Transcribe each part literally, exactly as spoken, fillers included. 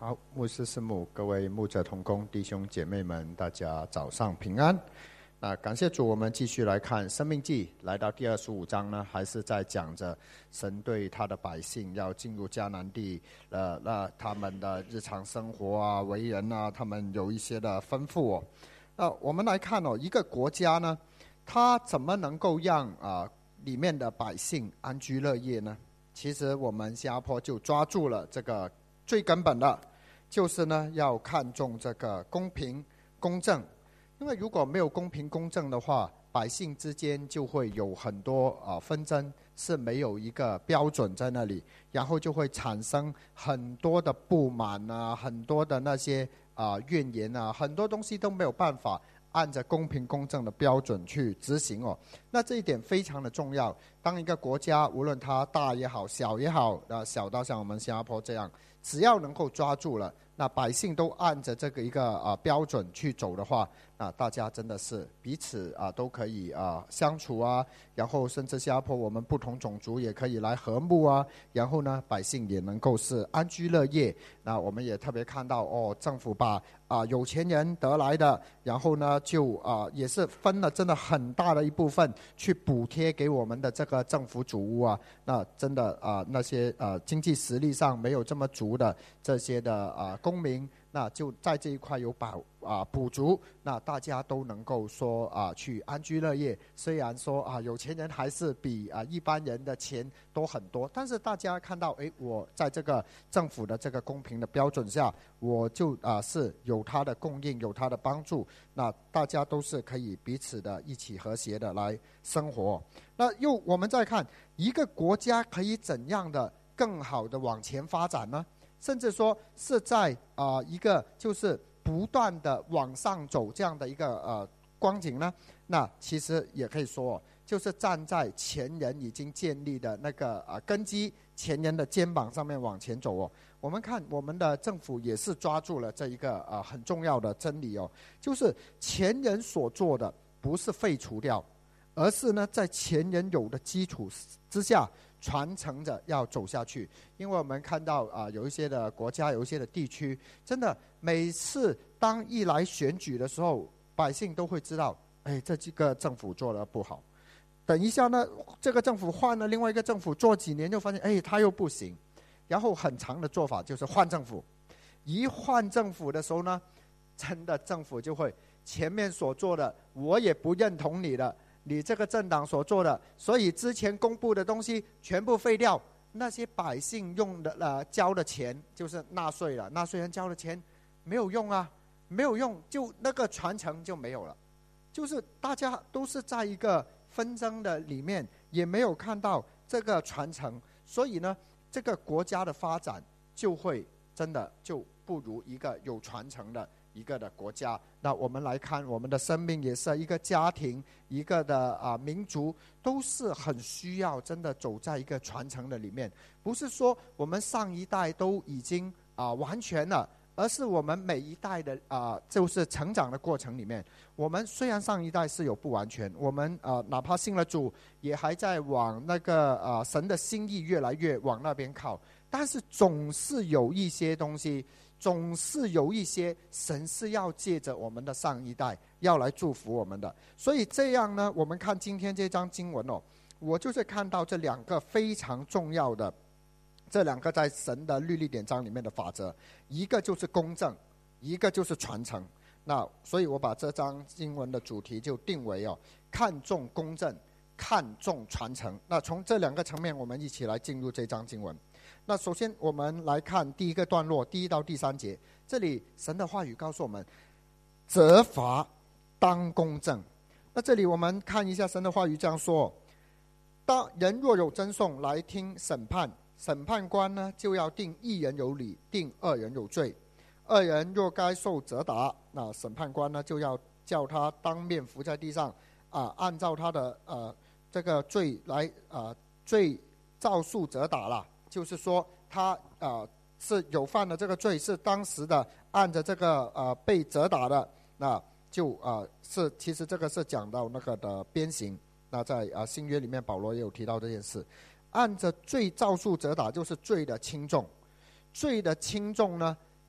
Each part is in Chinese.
好，牧师师母，各位牧者同工弟兄姐妹们，大家早上平安。那感谢主，我们继续来看《申命记》，来到第二十五章呢，还是在讲着神对他的百姓要进入迦南地，呃，那他们的日常生活啊、为人啊，他们有一些的吩咐哦。那我们来看哦，一个国家呢，它怎么能够让啊、呃、里面的百姓安居乐业呢？其实我们新加坡就抓住了这个最根本的。就是呢，要看重这个公平公正，因为如果没有公平公正的话，百姓之间就会有很多啊纷争，是没有一个标准在那里，然后就会产生很多的不满啊，很多的那些啊怨言啊，很多东西都没有办法按着公平公正的标准去执行哦。那这一点非常的重要。当一个国家无论它大也好，小也好，啊小到像我们新加坡这样，只要能够抓住了，那百姓都按着这个一个啊标准去走的话，那大家真的是彼此啊都可以啊相处啊，然后甚至新加坡我们不同种族也可以来和睦啊，然后呢百姓也能够是安居乐业。那我们也特别看到哦，政府把啊有钱人得来的，然后呢就啊也是分了真的很大的一部分去补贴给我们的这个政府主屋啊，那真的啊那些啊经济实力上没有这么足的这些的啊公民，那就在这一块有保啊补足，那大家都能够说啊去安居乐业。虽然说啊有钱人还是比啊一般人的钱多很多，但是大家看到，哎，我在这个政府的这个公平的标准下，我就啊是有它的供应，有它的帮助，那大家都是可以彼此的一起和谐的来生活。那又我们再看一个国家可以怎样的更好的往前发展呢？甚至说是在啊、呃、一个就是不断的往上走这样的一个呃光景呢，那其实也可以说，就是站在前人已经建立的那个啊、呃、根基，前人的肩膀上面往前走哦。我们看我们的政府也是抓住了这一个啊、呃、很重要的真理哦，就是前人所做的不是废除掉，而是呢在前人有的基础之下传承着要走下去。因为我们看到啊、呃，有一些的国家，有一些的地区，真的每次当一来选举的时候，百姓都会知道，哎，这几个政府做得不好。等一下呢，这个政府换了另外一个政府做几年，就发现，哎，他又不行。然后很长的做法就是换政府。一换政府的时候呢，真的政府就会前面所做的，我也不认同你的。你这个政党所做的，所以之前公布的东西全部废掉，那些百姓用的呃交的钱就是纳税了，纳税人交的钱没有用啊，没有用，就那个传承就没有了。就是大家都是在一个纷争的里面，也没有看到这个传承，所以呢，这个国家的发展就会真的就不如一个有传承的一个的国家。那我们来看我们的生命也是一个家庭，一个的啊民族，都是很需要真的走在一个传承的里面。不是说我们上一代都已经啊完全了，而是我们每一代的啊就是成长的过程里面，我们虽然上一代是有不完全，我们啊哪怕信了主，也还在往那个啊神的心意越来越往那边靠，但是总是有一些东西，总是有一些神是要借着我们的上一代要来祝福我们的。所以这样呢，我们看今天这章经文哦，我就是看到这两个非常重要的，这两个在神的律例典章里面的法则，一个就是公正，一个就是传承。那所以我把这章经文的主题就定为哦，看重公正，看重传承。那从这两个层面，我们一起来进入这章经文。那首先我们来看第一个段落，第一到第三节，这里神的话语告诉我们，责罚当公正。那这里我们看一下神的话语这样说，当人若有争讼来听审判，审判官呢就要定一人有理，定二人有罪。二人若该受责打，那审判官呢就要叫他当面伏在地上，啊，按照他的呃这个罪来呃罪照数责打了。就是说他呃是有犯了这个罪，是当时的按着这个呃被责打的，那就呃是其实这个是讲到那个的鞭刑。那在呃新约里面保罗也有提到这件事，按着罪照数责打，就是罪的轻重。罪的轻重呢，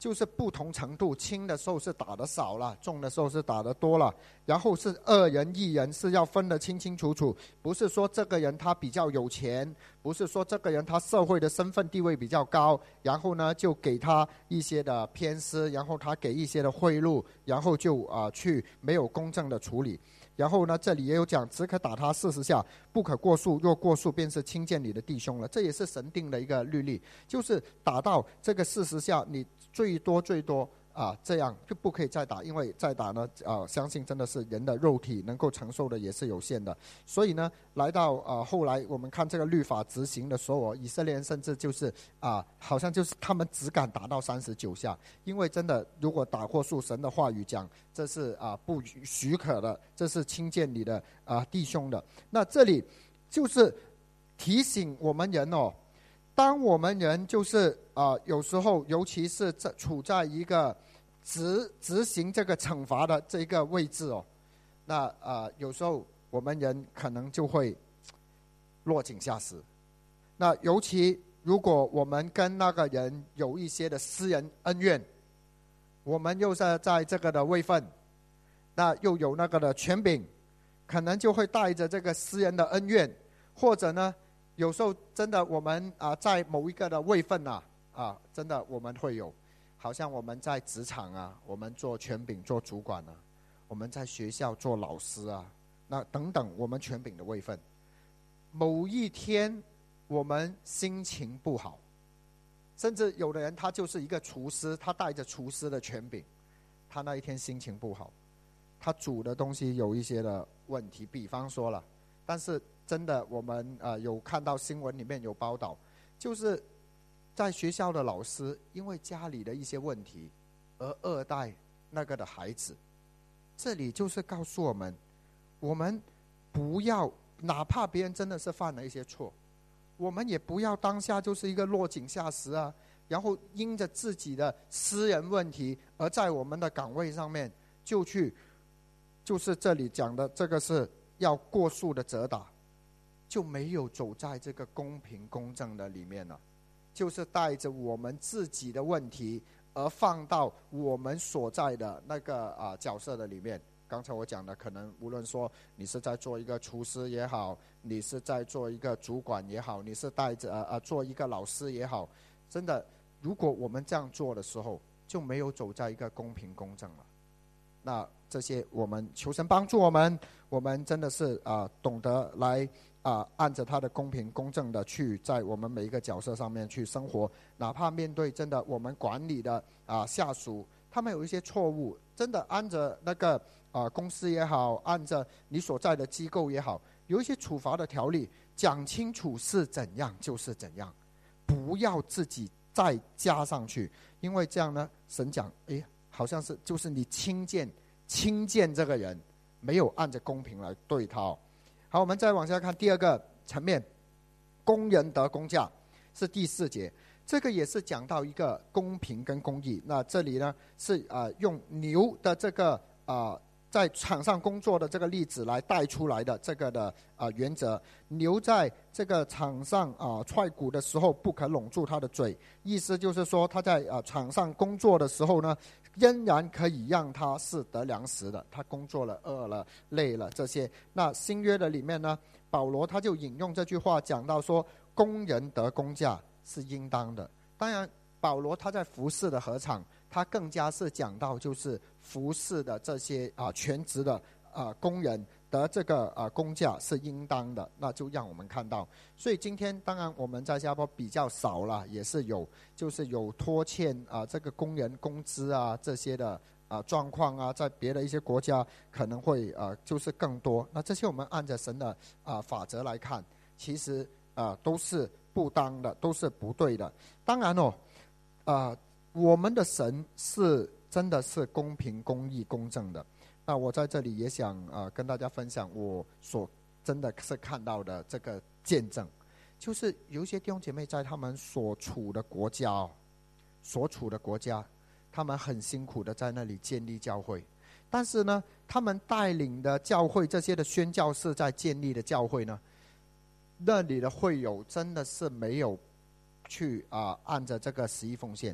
就是不同程度，轻的时候是打得少了，重的时候是打得多了。然后是恶人义人是要分得清清楚楚，不是说这个人他比较有钱，不是说这个人他社会的身份地位比较高，然后呢就给他一些的偏私，然后他给一些的贿赂，然后就啊、呃、去没有公正的处理。然后呢，这里也有讲，只可打他四十下，不可过数，若过数便是轻贱你的弟兄了。这也是神定的一个律例，就是打到这个四十下，你最多最多啊，这样就不可以再打，因为再打呢，啊，相信真的是人的肉体能够承受的也是有限的。所以呢，来到啊后来我们看这个律法执行的时候，以色列人甚至就是啊，好像就是他们只敢打到三十九下，因为真的如果打过数，神的话语讲这是啊不许可的，这是轻贱你的啊弟兄的。那这里就是提醒我们人哦。当我们人就是啊、呃，有时候尤其是在处在一个执执行这个惩罚的这个位置哦，那啊、呃，有时候我们人可能就会落井下石。那尤其如果我们跟那个人有一些的私人恩怨，我们又是在这个的位分，那又有那个的权柄，可能就会带着这个私人的恩怨，或者呢。有时候真的我们啊，在某一个的位分啊啊，真的我们会有，好像我们在职场啊，我们做权柄做主管啊，我们在学校做老师啊，那等等我们权柄的位分，某一天我们心情不好，甚至有的人他就是一个厨师，他带着厨师的权柄，他那一天心情不好，他煮的东西有一些的问题，比方说了，但是。真的，我们呃有看到新闻里面有报道，就是在学校的老师因为家里的一些问题而恶待那个的孩子。这里就是告诉我们，我们不要，哪怕别人真的是犯了一些错，我们也不要当下就是一个落井下石啊，然后因着自己的私人问题而在我们的岗位上面就去，就是这里讲的这个是要过数的责打。就没有走在这个公平公正的里面了，就是带着我们自己的问题而放到我们所在的那个啊角色的里面。刚才我讲的，可能无论说你是在做一个厨师也好，你是在做一个主管也好，你是带着呃做一个老师也好，真的，如果我们这样做的时候，就没有走在一个公平公正了。那这些我们求神帮助我们，我们真的是啊懂得来。啊，按着他的公平公正的去在我们每一个角色上面去生活，哪怕面对真的我们管理的啊下属，他们有一些错误，真的按着那个啊公司也好，按着你所在的机构也好，有一些处罚的条例，讲清楚是怎样就是怎样，不要自己再加上去，因为这样呢，神讲，哎，好像是就是你轻贱轻贱这个人，没有按着公平来对他哦。好，我们再往下看第二个层面，工人得工价是第四节，这个也是讲到一个公平跟公义。那这里呢是啊、呃、用牛的这个啊、呃、在场上工作的这个例子来带出来的这个的啊、呃、原则。牛在这个场上啊、呃、踹鼓的时候不可拢住它的嘴，意思就是说他在啊、呃、场上工作的时候呢。仍然可以让他是得粮食的，他工作了、饿了、累了这些。那新约的里面呢，保罗他就引用这句话讲到说，工人得工价是应当的。当然，保罗他在服事的禾场，他更加是讲到就是服事的这些啊全职的啊工人得这个啊工价是应当的，那就让我们看到。所以今天当然我们在新加坡比较少了，也是有就是有拖欠啊这个工人工资啊这些的啊状况啊，在别的一些国家可能会啊就是更多。那这些我们按着神的啊法则来看，其实啊都是不当的，都是不对的。当然哦，啊我们的神是真的是公平、公义、公正的。那我在这里也想啊、呃、跟大家分享我所真的是看到的这个见证，就是有一些弟兄姐妹在他们所处的国家、哦、所处的国家，他们很辛苦的在那里建立教会，但是呢，他们带领的教会这些的宣教士在建立的教会呢，那里的会友真的是没有去啊、呃、按着这个十一奉献，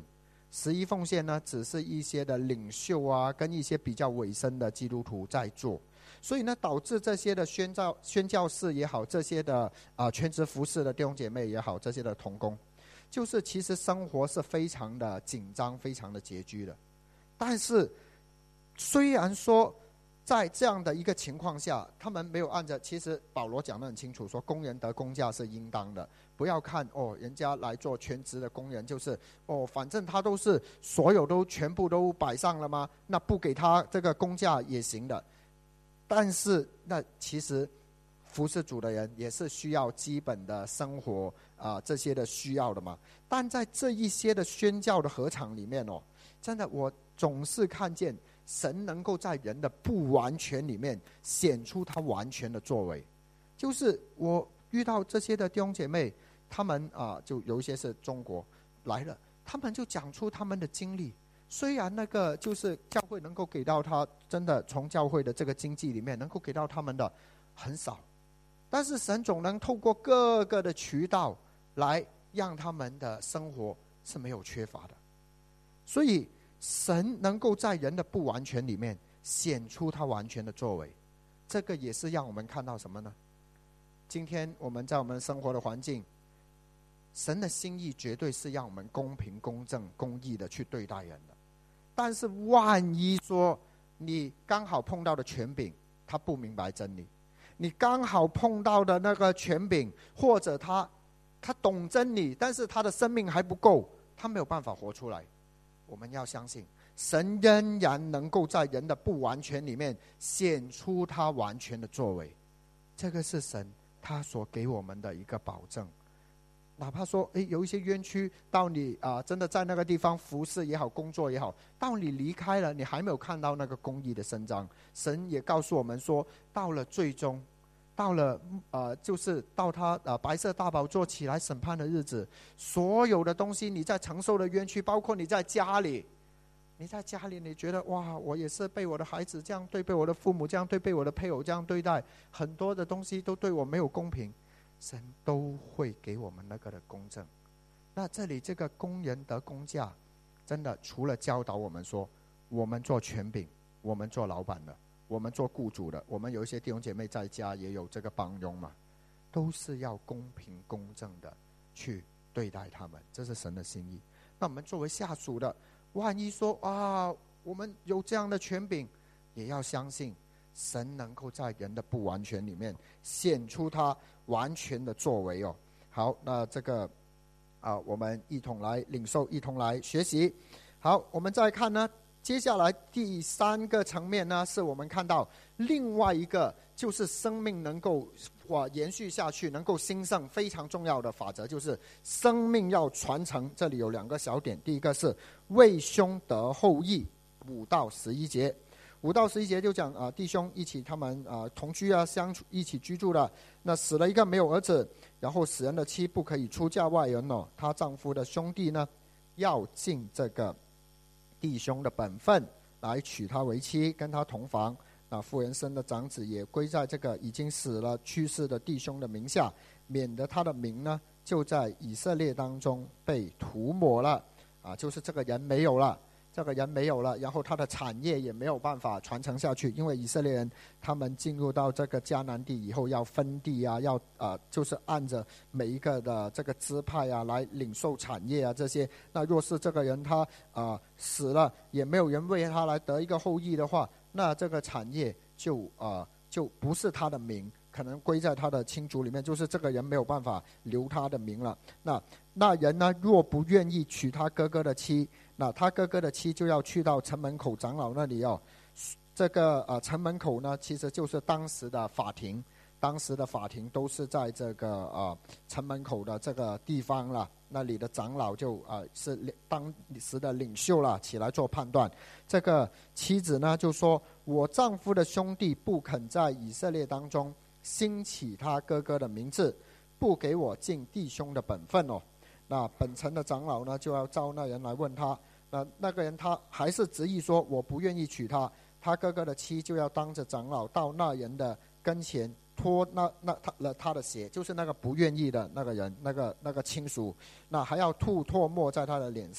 十一奉献呢，只是一些的领袖啊，跟一些比较委身的基督徒在做，所以呢，导致这些的宣教宣教士也好，这些的啊、呃、全职服侍的弟兄姐妹也好，这些的同工，就是其实生活是非常的紧张，非常的拮据的。但是虽然说在这样的一个情况下，他们没有按着，其实保罗讲得很清楚，说工人得工价是应当的，不要看哦，人家来做全职的工人，就是哦，反正他都是所有都全部都摆上了吗？那不给他这个工价也行的。但是那其实服侍主的人也是需要基本的生活啊、呃、这些的需要的嘛。但在这一些的宣教的合场里面哦，真的我总是看见神能够在人的不完全里面显出他完全的作为。就是我遇到这些的弟兄姐妹，他们啊、呃，就有一些是中国来了，他们就讲出他们的经历。虽然那个就是教会能够给到他，真的从教会的这个经济里面能够给到他们的很少，但是神总能透过各个的渠道来让他们的生活是没有缺乏的。所以神能够在人的不完全里面显出他完全的作为，这个也是让我们看到什么呢？今天我们在我们生活的环境，神的心意绝对是让我们公平公正公义的去对待人的。但是万一说你刚好碰到的权柄他不明白真理，你刚好碰到的那个权柄，或者他他懂真理，但是他的生命还不够，他没有办法活出来。我们要相信神仍然能够在人的不完全里面显出他完全的作为，这个是神他所给我们的一个保证。哪怕说诶有一些冤屈，到你、呃、真的在那个地方服侍也好，工作也好，到你离开了，你还没有看到那个公义的伸张。神也告诉我们说，到了最终，到了呃，就是到他呃白色大宝座起来审判的日子，所有的东西你在承受的冤屈，包括你在家里，你在家里你觉得哇，我也是被我的孩子这样对，被我的父母这样对，被我的配偶这样对待，很多的东西都对我没有公平，神都会给我们那个的公正。那这里这个工人得工价，真的除了教导我们说，我们做权柄，我们做老板的，我们做雇主的，我们有一些弟兄姐妹在家也有这个帮佣嘛，都是要公平公正的去对待他们，这是神的心意。那我们作为下属的，万一说啊，我们有这样的权柄，也要相信神能够在人的不完全里面显出他完全的作为哦。好，那这个啊，我们一同来领受，一同来学习。好，我们再看呢，接下来第三个层面呢，是我们看到另外一个，就是生命能够哇延续下去，能够兴盛，非常重要的法则就是生命要传承。这里有两个小点，第一个是为兄得后裔，五到十一节。五到十一节就讲啊、呃，弟兄一起他们啊、呃、同居啊，相处一起居住的，那死了一个没有儿子，然后死人的妻不可以出嫁外人哦，她丈夫的兄弟呢，要尽这个弟兄的本分来娶她为妻，跟她同房。那妇人生的长子也归在这个已经死了去世的弟兄的名下，免得他的名呢就在以色列当中被涂抹了啊，就是这个人没有了。这个人没有了，然后他的产业也没有办法传承下去，因为以色列人他们进入到这个迦南地以后要分地啊，要啊、呃、就是按着每一个的这个支派啊来领受产业啊这些。那若是这个人他啊、呃、死了，也没有人为他来得一个后裔的话，那这个产业就啊、呃、就不是他的名，可能归在他的亲族里面，就是这个人没有办法留他的名了。那那人呢，若不愿意娶他哥哥的妻，那他哥哥的妻就要去到城门口长老那里哦。这个呃城门口呢，其实就是当时的法庭，当时的法庭都是在这个呃城门口的这个地方了。那里的长老就呃是当时的领袖了，起来做判断。这个妻子呢就说：“我丈夫的兄弟不肯在以色列当中兴起他哥哥的名字，不给我尽弟兄的本分哦。”那本城的长老呢就要召那人来问他。那那个人他还是执意说我不愿意娶她，他哥哥的妻就要当着长老到那人的跟前脱那那他了他的鞋，就是那个不愿意的那个人，那个那个亲属，那还要吐唾沫在他的脸上，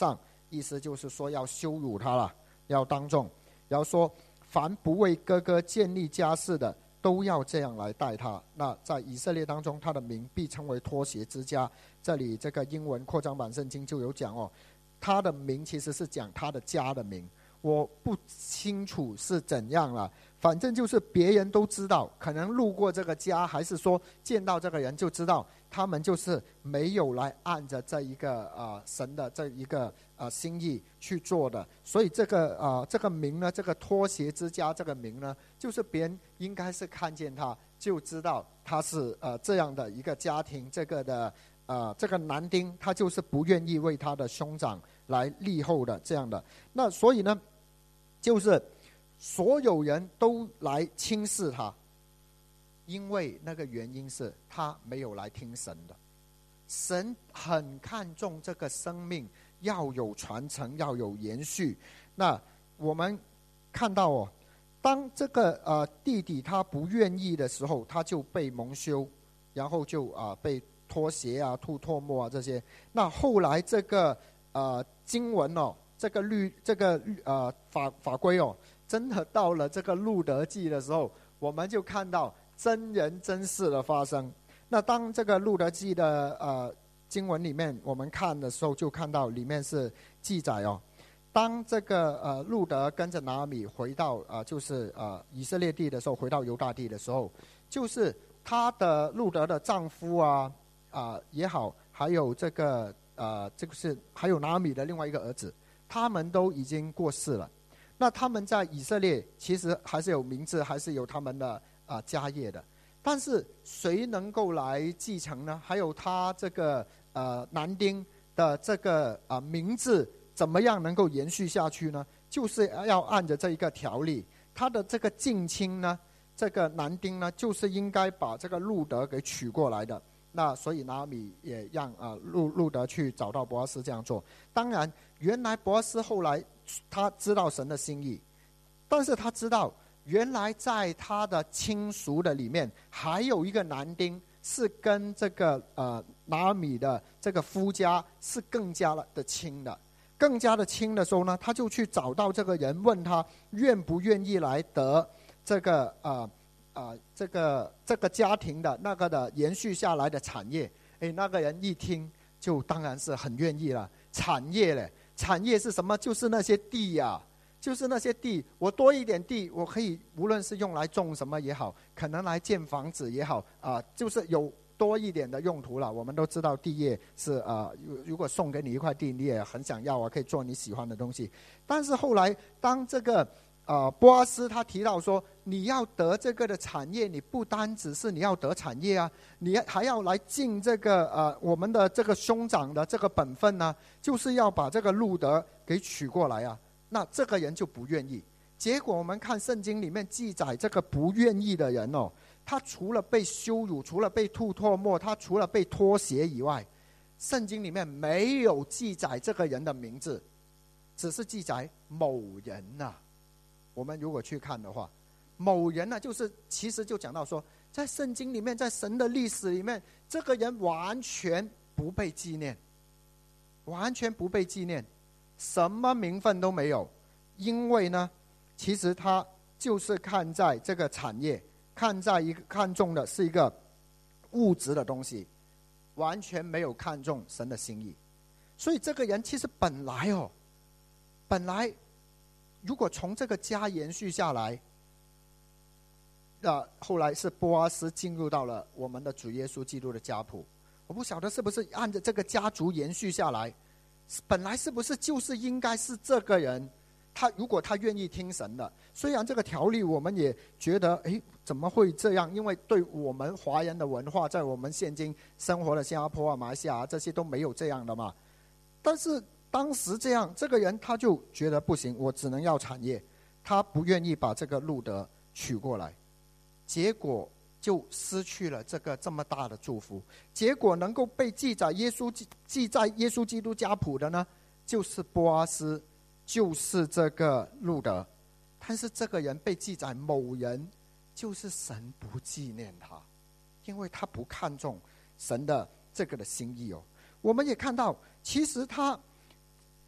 意思就是说要羞辱他了，要当众，然后说凡不为哥哥建立家室的，都要这样来待他。那在以色列当中，他的名必称为拖鞋之家。这里这个英文扩张版圣经就有讲哦，他的名其实是讲他的家的名，我不清楚是怎样了，反正就是别人都知道，可能路过这个家，还是说见到这个人就知道，他们就是没有来按着这一个呃神的这一个呃心意去做的。所以这个呃这个名呢，这个拖鞋之家这个名呢，就是别人应该是看见他就知道他是呃这样的一个家庭，这个的呃这个男丁他就是不愿意为他的兄长来立后的这样的。那所以呢，就是所有人都来轻视他，因为那个原因是他没有来听神的。神很看重这个生命要有传承，要有延续。那我们看到哦，当这个呃弟弟他不愿意的时候，他就被蒙羞，然后就啊、呃、被脱鞋啊、吐唾沫啊这些。那后来这个呃经文哦，这个律这个呃法法规哦，真的到了这个路德记的时候，我们就看到真人真事的发生。那当这个路德记的呃经文里面我们看的时候，就看到里面是记载哦，当这个呃路德跟着拿俄米回到呃就是呃以色列地的时候，回到犹大地的时候，就是他的路德的丈夫啊啊、呃、也好，还有这个呃这个是还有拿俄米的另外一个儿子，他们都已经过世了。那他们在以色列其实还是有名字，还是有他们的啊、呃、家业的。但是谁能够来继承呢？还有他这个呃男丁的这个啊、呃、名字怎么样能够延续下去呢？就是要按着这一个条例，他的这个近亲呢，这个男丁呢，就是应该把这个路德给娶过来的。那所以拿俄米也让啊、呃、路路德去找到波阿斯这样做。当然，原来波阿斯后来他知道神的心意，但是他知道原来在他的亲属的里面还有一个男丁是跟这个呃拿俄米的这个夫家是更加的亲的，更加的亲的时候呢，他就去找到这个人，问他愿不愿意来得这个呃呃这个这个家庭的那个的延续下来的产业。哎，那个人一听就当然是很愿意了。产业嘞，产业是什么？就是那些地呀、啊。就是那些地，我多一点地，我可以无论是用来种什么也好，可能来建房子也好啊、呃，就是有多一点的用途了。我们都知道地业是啊、呃，如果送给你一块地，你也很想要啊，可以做你喜欢的东西。但是后来，当这个呃波阿斯他提到说，你要得这个的产业，你不单只是你要得产业啊，你还要来尽这个呃我们的这个兄长的这个本分呢、啊，就是要把这个路德给娶过来啊。那这个人就不愿意，结果我们看圣经里面记载，这个不愿意的人哦，他除了被羞辱，除了被吐唾沫，他除了被脱鞋以外，圣经里面没有记载这个人的名字，只是记载某人呐、啊。我们如果去看的话，某人呢、啊，就是其实就讲到说，在圣经里面，在神的历史里面，这个人完全不被纪念，完全不被纪念。什么名分都没有，因为呢，其实他就是看在这个产业，看在一个看重的是一个物质的东西，完全没有看重神的心意。所以这个人其实本来哦，本来如果从这个家延续下来，那后来是波阿斯进入到了我们的主耶稣基督的家谱，我不晓得是不是按着这个家族延续下来。本来是不是就是应该是这个人，他如果他愿意听神的，虽然这个条例我们也觉得，哎，怎么会这样？因为对我们华人的文化，在我们现今生活的新加坡啊、马来西亚啊，这些都没有这样的嘛。但是当时这样，这个人他就觉得不行，我只能要产业，他不愿意把这个路德娶过来，结果就失去了这个这么大的祝福。结果能够被记载耶稣记在耶稣基督家谱的呢，就是波阿斯，就是这个路德。但是这个人被记载某人，就是神不纪念他，因为他不看重神的这个的心意哦。我们也看到，其实他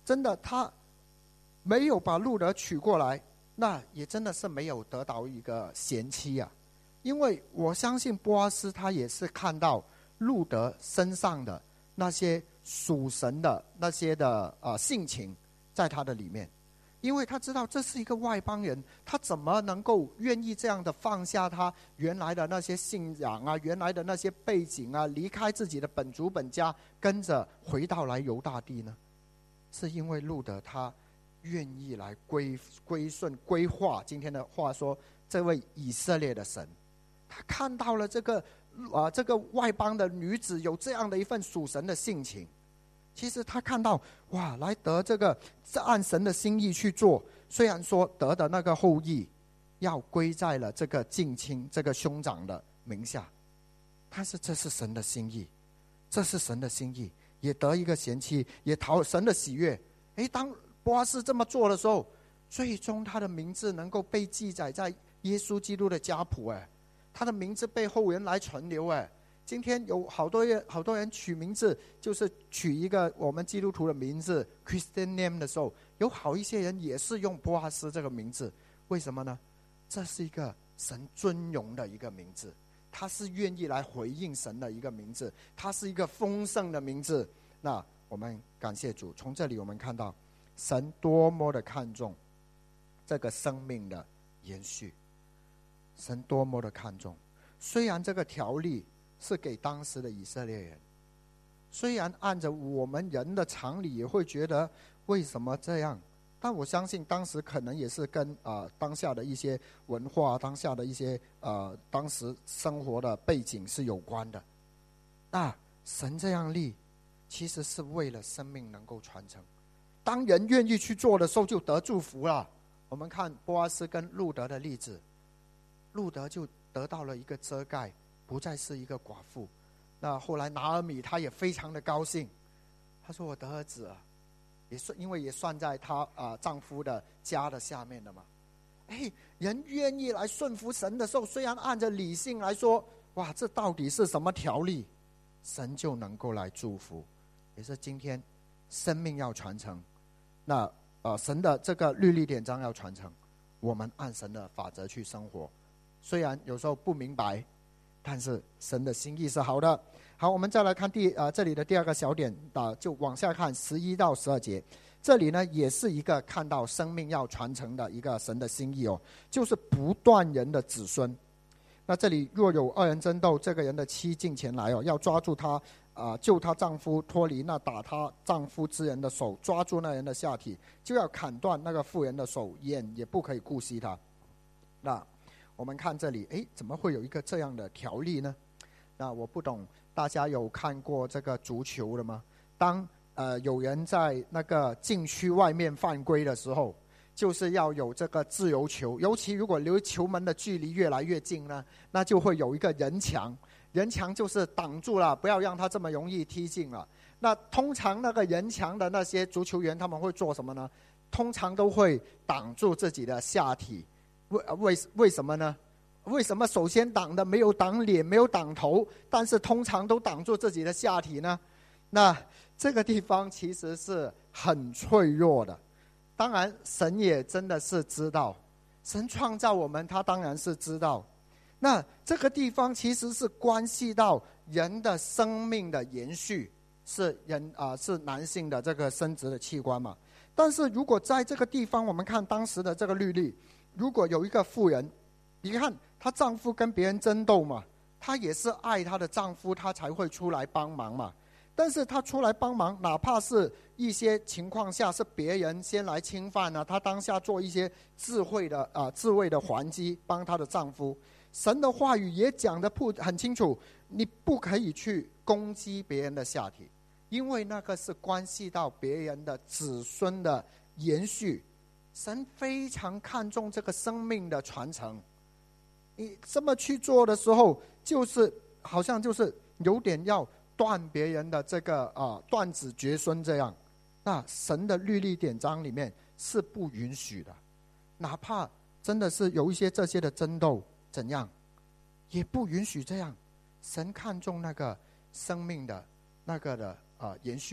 真的他没有把路德娶过来，那也真的是没有得到一个贤妻啊。因为我相信波阿斯他也是看到路德身上的那些属神的那些的呃性情在他的里面，因为他知道这是一个外邦人，他怎么能够愿意这样的放下他原来的那些信仰啊，原来的那些背景啊，离开自己的本族本家，跟着回到来犹大地呢？是因为路德他愿意来归归顺归化，今天的话说，这位以色列的神，他看到了这个啊、呃、这个外邦的女子有这样的一份属神的性情。其实他看到哇，来得这个按神的心意去做，虽然说得的那个后裔要归在了这个近亲这个兄长的名下，但是这是神的心意，这是神的心意，也得一个贤妻，也讨神的喜悦。诶，当波阿斯这么做的时候，最终他的名字能够被记载在耶稣基督的家谱，哎，他的名字被后人来存留，哎。今天有好多人好多人取名字，就是取一个我们基督徒的名字 Christian name 的时候，有好一些人也是用波阿斯这个名字。为什么呢？这是一个神尊荣的一个名字，他是愿意来回应神的一个名字，他是一个丰盛的名字。那我们感谢主，从这里我们看到神多么的看重这个生命的延续，神多么的看重。虽然这个条例是给当时的以色列人，虽然按着我们人的常理也会觉得为什么这样，但我相信当时可能也是跟、呃、当下的一些文化，当下的一些、呃、当时生活的背景是有关的。那神这样立其实是为了生命能够传承，当人愿意去做的时候就得祝福了。我们看波阿斯跟路德的例子，路德就得到了一个遮盖，不再是一个寡妇。那后来拿俄米她也非常的高兴，她说我的儿子啊，也算因为也算在她、呃、丈夫的家的下面的嘛。哎，人愿意来顺服神的时候，虽然按着理性来说，哇，这到底是什么条例，神就能够来祝福。也是今天生命要传承，那、呃、神的这个律例典章要传承，我们按神的法则去生活，虽然有时候不明白，但是神的心意是好的。好，我们再来看第、呃、这里的第二个小点、呃、就往下看十一到十二节。这里呢也是一个看到生命要传承的一个神的心意哦，就是不断人的子孙。那这里若有二人争斗，这个人的妻近前来哦，要抓住他、呃、救她丈夫脱离那打她丈夫之人的手，抓住那人的下体，就要砍断那个妇人的手，眼也不可以顾惜她。那我们看这里，诶，怎么会有一个这样的条例呢？那我不懂，大家有看过这个足球的吗？当呃有人在那个禁区外面犯规的时候，就是要有这个自由球，尤其如果离球门的距离越来越近呢，那就会有一个人墙，人墙就是挡住了，不要让他这么容易踢进了。那通常那个人墙的那些足球员他们会做什么呢？通常都会挡住自己的下体。为为为什么呢？为什么首先挡的没有挡脸，没有挡头，但是通常都挡住自己的下体呢？那这个地方其实是很脆弱的。当然神也真的是知道，神创造我们，他当然是知道。那这个地方其实是关系到人的生命的延续，是人、呃、是男性的这个生殖的器官嘛。但是如果在这个地方，我们看当时的这个律例，如果有一个妇人，你看她丈夫跟别人争斗嘛，她也是爱她的丈夫，她才会出来帮忙嘛。但是她出来帮忙，哪怕是一些情况下是别人先来侵犯呢、啊，她当下做一些智慧的啊、呃、智慧的还击，帮她的丈夫。神的话语也讲得很清楚，你不可以去攻击别人的下体，因为那个是关系到别人的子孙的延续。神非常看重这个生命的传承，你这么去做的时候，就是好像就是有点要断别人的这个啊、呃、断子绝孙这样。那神的律例典章里面是不允许的，哪怕真的是有一些这些的争斗怎样，也不允许这样。神看重那个生命的那个的啊、呃、延续，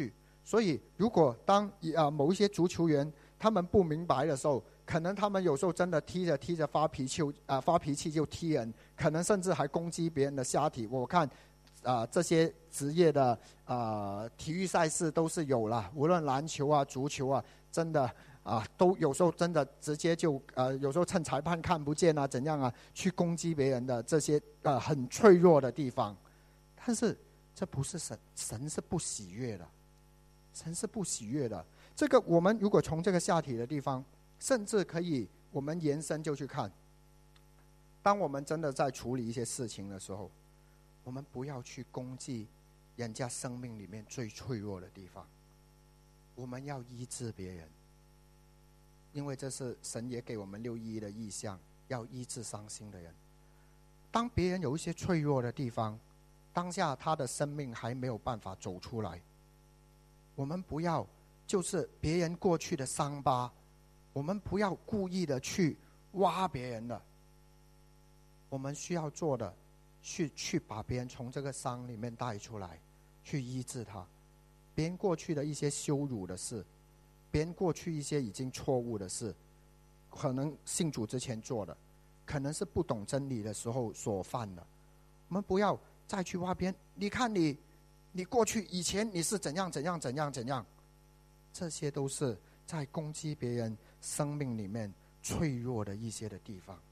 所以如果当啊某一些足球员他们不明白的时候，可能他们有时候真的踢着踢着发脾气啊发脾气就踢人，可能甚至还攻击别人的下体。我看啊这些职业的啊体育赛事都是有了，无论篮球啊足球啊，真的啊都有时候真的直接就呃有时候趁裁判看不见啊怎样啊去攻击别人的这些呃很脆弱的地方。但是这不是神，神是不喜悦的，神是不喜悦的。这个我们如果从这个下体的地方，甚至可以我们延伸就去看，当我们真的在处理一些事情的时候，我们不要去攻击人家生命里面最脆弱的地方，我们要医治别人，因为这是神也给我们六一一的意象，要医治伤心的人。当别人有一些脆弱的地方，当下他的生命还没有办法走出来，我们不要就是别人过去的伤疤，我们不要故意的去挖别人的，我们需要做的去去把别人从这个伤里面带出来，去医治他。别人过去的一些羞辱的事，别人过去一些已经错误的事，可能信主之前做的，可能是不懂真理的时候所犯的，我们不要再去挖别人。你看你你过去以前你是怎样怎样怎样怎样，这些都是在攻击别人生命里面脆弱的一些的地方，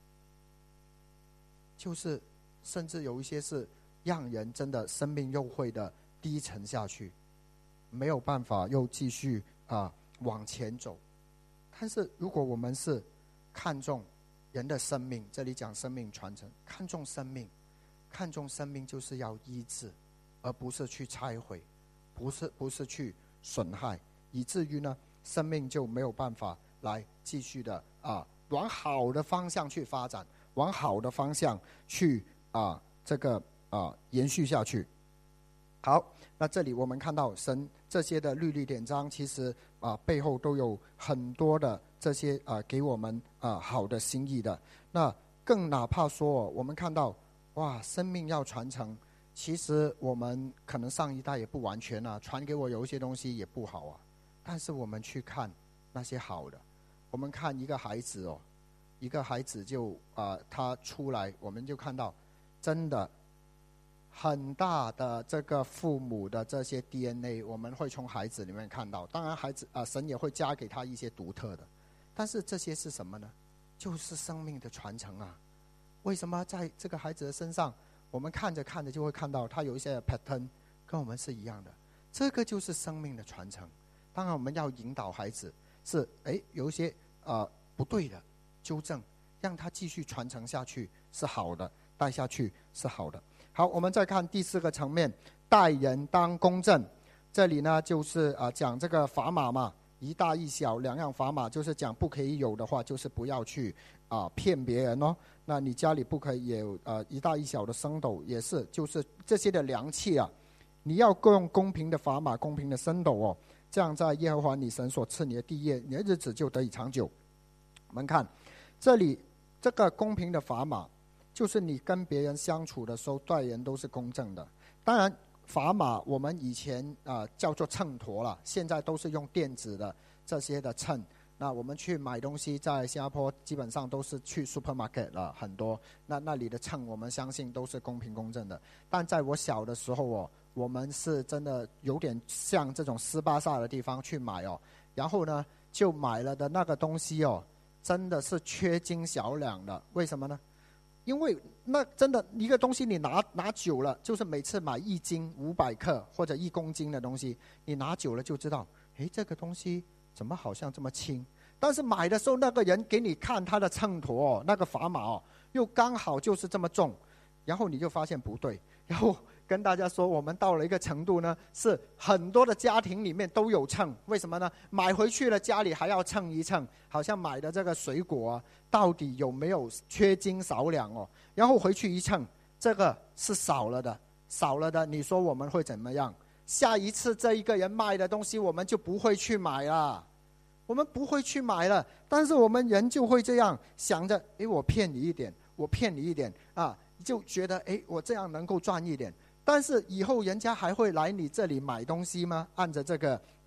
就是甚至有一些是让人真的生命又会的低沉下去，没有办法又继续啊往前走。但是如果我们是看重人的生命，这里讲生命传承，看重生命，看重生命就是要医治，而不是去拆毁，不是不是去损害，以至于呢生命就没有办法来继续的啊往好的方向去发展，往好的方向去啊这个啊延续下去。好，那这里我们看到神这些的律例典章，其实啊背后都有很多的这些啊给我们啊好的心意的。那更哪怕说我们看到哇生命要传承，其实我们可能上一代也不完全啊，传给我有一些东西也不好啊。但是我们去看那些好的，我们看一个孩子哦，一个孩子就啊、呃、他出来，我们就看到真的很大的这个父母的这些 D N A， 我们会从孩子里面看到。当然孩子啊、呃，神也会加给他一些独特的，但是这些是什么呢？就是生命的传承啊。为什么在这个孩子的身上，我们看着看着就会看到他有一些 pattern 跟我们是一样的？这个就是生命的传承。当然我们要引导孩子是哎有一些呃不对的纠正，让他继续传承下去是好的，带下去是好的。好，我们再看第四个层面，待人当公正。这里呢就是啊、呃、讲这个砝码嘛，一大一小两样砝码，就是讲不可以有的话，就是不要去啊、呃、骗别人哦。那你家里不可以有呃一大一小的升斗，也是就是这些的量器啊，你要用公平的砝码，公平的升斗哦。这样在耶和华你神所赐你的地业，你的日子就得以长久。我们看这里这个公平的砝码，就是你跟别人相处的时候，待人都是公正的。当然砝码我们以前啊、呃、叫做秤砣了，现在都是用电子的这些的秤。那我们去买东西，在新加坡基本上都是去 supermarket 了很多，那那里的秤我们相信都是公平公正的。但在我小的时候哦，我们是真的有点像这种斯巴萨的地方去买哦，然后呢就买了的那个东西哦，真的是缺斤少两的。为什么呢？因为那真的一个东西你拿拿久了，就是每次买一斤五百克或者一公斤的东西，你拿久了就知道，诶，这个东西怎么好像这么轻？但是买的时候那个人给你看他的秤砣哦，那个砝码哦，又刚好就是这么重，然后你就发现不对。然后跟大家说，我们到了一个程度呢，是很多的家庭里面都有秤。为什么呢？买回去了家里还要称一称，好像买的这个水果啊，到底有没有缺斤少两哦？然后回去一称，这个是少了的，少了的，你说我们会怎么样？下一次这一个人卖的东西，我们就不会去买了，我们不会去买了。但是我们人就会这样想着，诶，我骗你一点，我骗你一点啊，就觉得诶，我这样能够赚一点。但是以后人家还会来你这里买东西吗？按着这个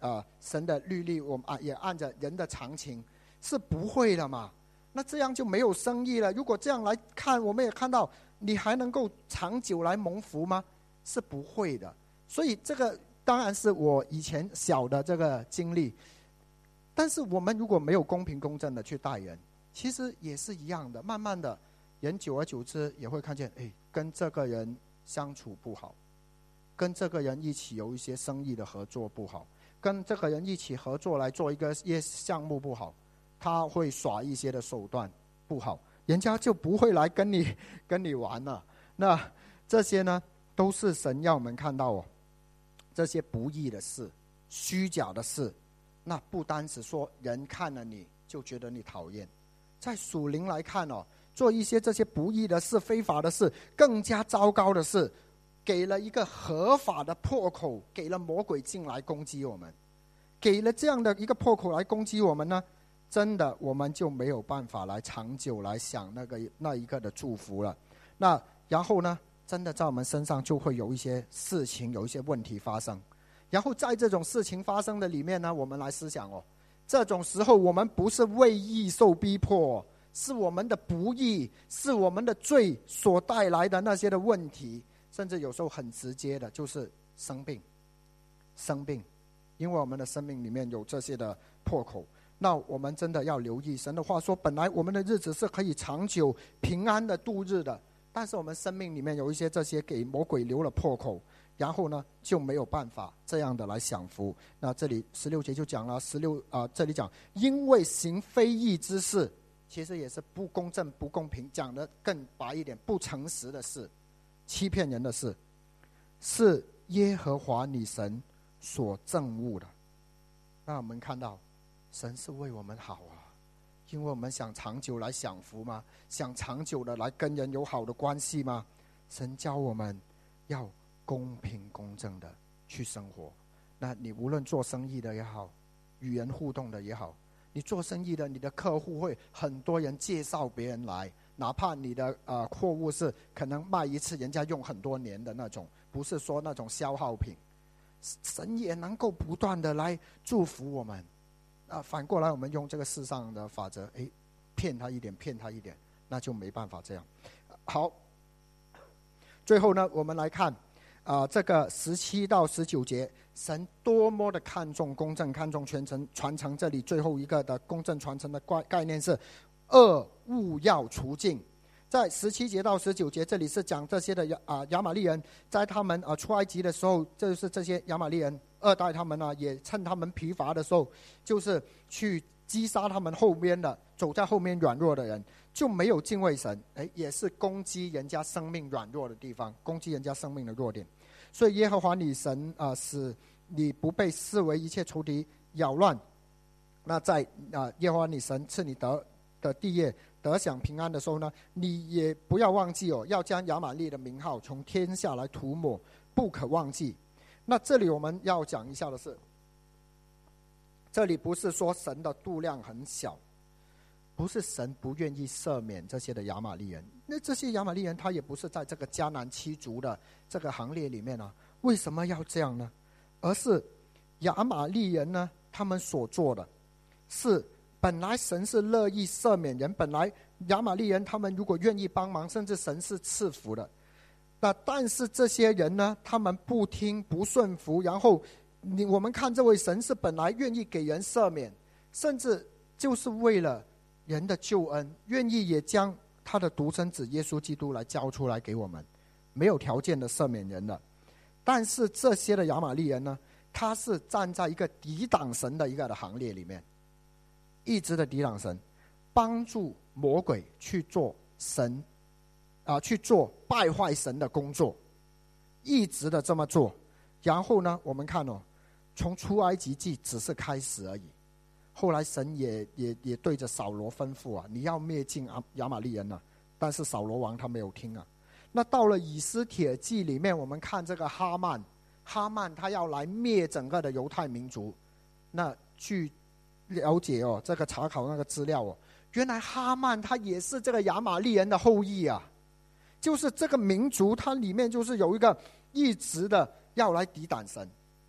呃神的律例，我们啊也按着人的常情，是不会的嘛。那这样就没有生意了。如果这样来看，我们也看到你还能够长久来蒙福吗？是不会的。所以这个当然是我以前小的这个经历，但是我们如果没有公平公正的去待人，其实也是一样的。慢慢的人久而久之也会看见，哎，跟这个人相处不好，跟这个人一起有一些生意的合作不好，跟这个人一起合作来做一个业项目不好，他会耍一些的手段不好，人家就不会来跟你跟你玩了。那这些呢，都是神要我们看到哦，这些不义的事、虚假的事，那不单只说人看了你就觉得你讨厌，在属灵来看哦，做一些这些不义的事、非法的事，更加糟糕的是，给了一个合法的破口，给了魔鬼进来攻击我们，给了这样的一个破口来攻击我们呢，真的我们就没有办法来长久来想那个那一个的祝福了。那然后呢，真的在我们身上就会有一些事情，有一些问题发生。然后在这种事情发生的里面呢，我们来思想哦，这种时候我们不是为义受逼迫，是我们的不义，是我们的罪所带来的那些的问题，甚至有时候很直接的就是生病，生病，因为我们的生命里面有这些的破口。那我们真的要留意，神的话说，本来我们的日子是可以长久平安的度日的，但是我们生命里面有一些这些给魔鬼留了破口，然后呢就没有办法这样的来享福。那这里十六节就讲了，十六啊、呃，这里讲因为行非义之事，其实也是不公正不公平，讲的更白一点，不诚实的事，欺骗人的事，是耶和华你神所憎恶的。那我们看到神是为我们好啊，因为我们想长久来享福吗？想长久的来跟人有好的关系吗？神教我们要公平公正的去生活。那你无论做生意的也好，与人互动的也好，你做生意的，你的客户会很多人介绍别人来，哪怕你的呃货物是可能卖一次人家用很多年的那种，不是说那种消耗品，神也能够不断的来祝福我们。啊，反过来我们用这个世上的法则，哎，骗他一点，骗他一点，那就没办法这样。好，最后呢，我们来看啊、呃，这个十七到十九节，神多么的看重公正，看重传承传承。这里最后一个的公正传承的概念是恶务要除尽。在十七节到十九节，这里是讲这些的亚啊亚玛利人，在他们啊出埃及的时候，就是这些亚玛利人二代他们呢、啊，也趁他们疲乏的时候，就是去击杀他们后面的走在后面软弱的人，就没有敬畏神，哎，也是攻击人家生命软弱的地方，攻击人家生命的弱点。所以耶和华你神啊、呃，使你不被视为一切仇敌扰乱。那在啊、呃、耶和华你神赐你得的地业得享平安的时候呢，你也不要忘记哦，要将亚玛力的名号从天下来涂抹，不可忘记。那这里我们要讲一下的是，这里不是说神的度量很小，不是神不愿意赦免这些的亚玛力人，那这些亚玛力人他也不是在这个迦南七族的这个行列里面啊，为什么要这样呢？而是亚玛力人呢，他们所做的是本来神是乐意赦免人，本来亚玛力人他们如果愿意帮忙，甚至神是赐福的。那但是这些人呢，他们不听不顺服，然后你我们看这位神是本来愿意给人赦免，甚至就是为了人的救恩，愿意也将他的独生子耶稣基督来交出来给我们，没有条件的赦免人的。但是这些的亚玛力人呢，他是站在一个抵挡神的一个的行列里面，一直的抵挡神，帮助魔鬼去做神啊、呃，去做败坏神的工作，一直的这么做。然后呢，我们看哦，从出埃及记只是开始而已。后来神也也也对着扫罗吩咐啊，你要灭尽亚玛力人啊，但是扫罗王他没有听啊。那到了以斯帖记里面，我们看这个哈曼，哈曼他要来灭整个的犹太民族。那据了解哦，这个查考那个资料哦，原来哈曼他也是这个亚玛力人的后裔啊，就是这个民族它里面就是有一个一直的要来抵挡神，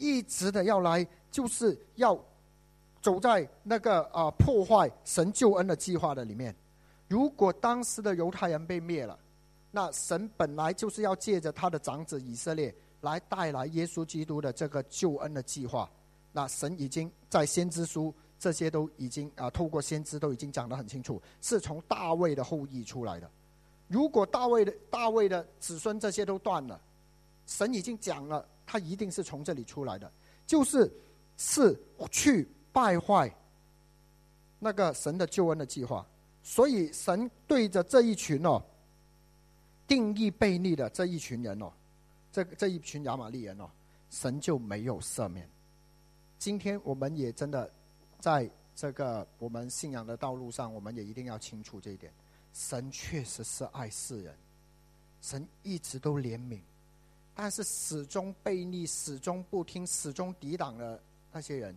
一直的要来，就是要走在那个啊、呃、破坏神救恩的计划的里面。如果当时的犹太人被灭了，那神本来就是要借着他的长子以色列来带来耶稣基督的这个救恩的计划。那神已经在先知书这些都已经啊、呃，透过先知都已经讲得很清楚，是从大卫的后裔出来的。如果大卫的大卫的子孙这些都断了，神已经讲了，他一定是从这里出来的，就是是去败坏那个神的救恩的计划。所以神对着这一群哦，定义悖逆的这一群人哦，这这一群亚玛力人哦，神就没有赦免。今天我们也真的在这个我们信仰的道路上，我们也一定要清楚这一点。神确实是爱世人，神一直都怜悯，但是始终悖逆、始终不听、始终抵挡了那些人，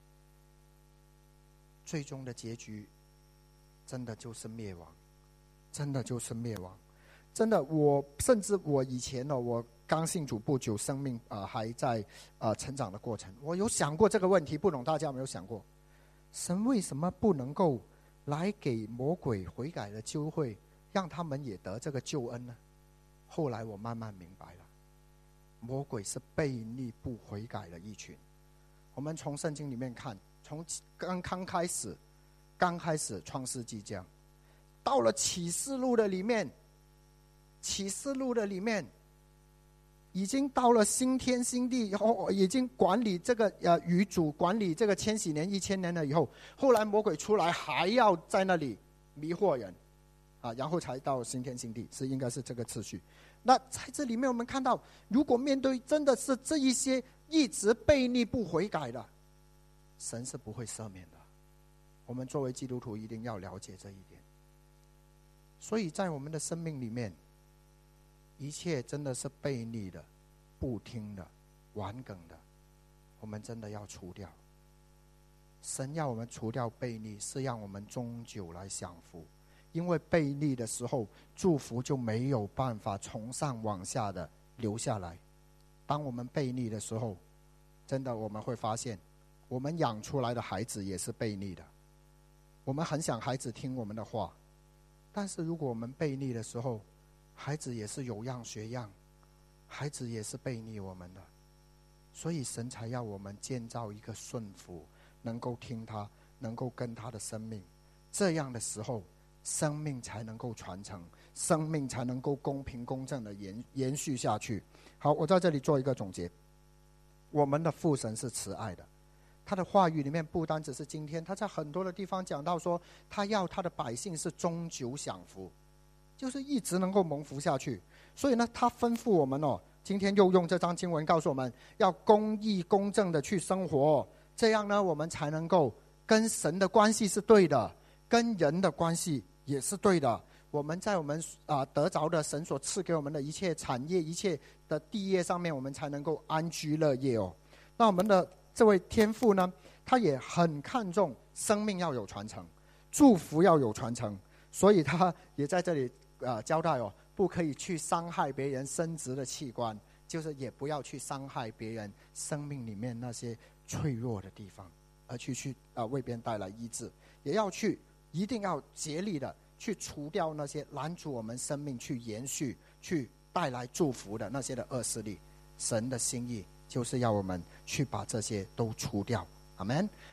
最终的结局真的就是灭亡，真的就是灭亡。真的，我甚至我以前呢、哦，我刚信主不久，生命啊、呃、还在呃成长的过程，我有想过这个问题，不懂大家有没有想过，神为什么不能够来给魔鬼悔改的机会，让他们也得这个救恩呢？后来我慢慢明白了，魔鬼是悖逆不悔改的一群。我们从圣经里面看，从刚刚开始，刚开始创世纪这样，到了启示录的里面，启示录的里面，已经到了新天新地以后，已经管理这个呃宇宙，管理这个千禧年、一千年了以后，后来魔鬼出来还要在那里迷惑人，啊，然后才到新天新地，是应该是这个次序。那在这里面我们看到，如果面对真的是这一些一直悖逆不悔改的，神是不会赦免的。我们作为基督徒一定要了解这一点。所以在我们的生命里面，一切真的是悖逆的、不听的、顽梗的，我们真的要除掉。神要我们除掉悖逆，是让我们终久来享福。因为悖逆的时候，祝福就没有办法从上往下的流下来。当我们悖逆的时候，真的我们会发现，我们养出来的孩子也是悖逆的。我们很想孩子听我们的话，但是如果我们悖逆的时候，孩子也是有样学样，孩子也是悖逆我们的。所以神才要我们建造一个顺服，能够听他，能够跟他的生命，这样的时候生命才能够传承，生命才能够公平公正的 延, 延续下去。好，我在这里做一个总结。我们的父神是慈爱的，他的话语里面不单只是今天，他在很多的地方讲到说，他要他的百姓是终久享福，就是一直能够蒙福下去。所以呢，他吩咐我们哦，今天又用这张经文告诉我们，要公义公正的去生活，这样呢，我们才能够跟神的关系是对的，跟人的关系也是对的。我们在我们啊得着的神所赐给我们的一切产业、一切的地业上面，我们才能够安居乐业哦。那我们的这位天父呢，他也很看重生命要有传承，祝福要有传承，所以他也在这里啊交代哦，不可以去伤害别人生殖的器官，就是也不要去伤害别人生命里面那些脆弱的地方，而去去啊为别人带来医治，也要去一定要竭力的去除掉那些拦阻我们生命去延续、去带来祝福的那些的恶势力。神的心意就是要我们去把这些都除掉。阿们。